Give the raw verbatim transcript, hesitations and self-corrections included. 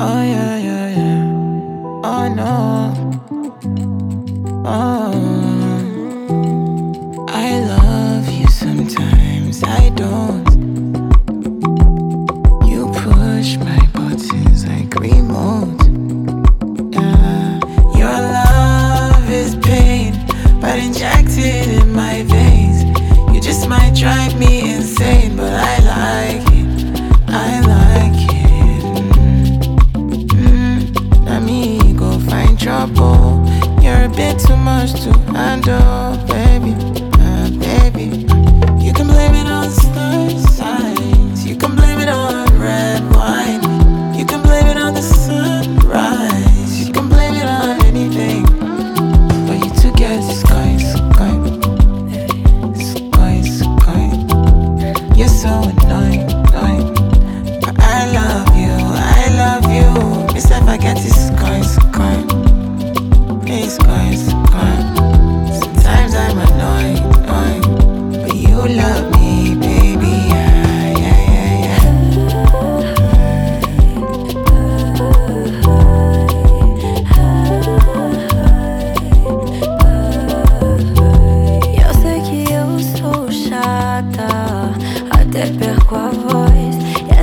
Oh yeah, yeah, yeah. Oh no. Oh, I love you sometimes. I don't. You push my buttons like remote. Yeah. Your love is pain, but injected in my veins. You just might drive me insane, but I like it. I like it. Mm, now me go find trouble. You're a bit too much to handle, baby, uh, baby. You can blame it on star signs. You can blame it on red wine. You can blame it on the sunrise. You can blame it on anything, but you two get sky, sky, sky, sky. You're so annoying, annoying. But I love you, I love you. Miss if I get this sky, sky. It's going, it's going. Sometimes I'm annoyed, annoyed, but you love me, baby. Yeah, yeah, yeah, yeah. Eu sei que eu sou chata, até perco a voz.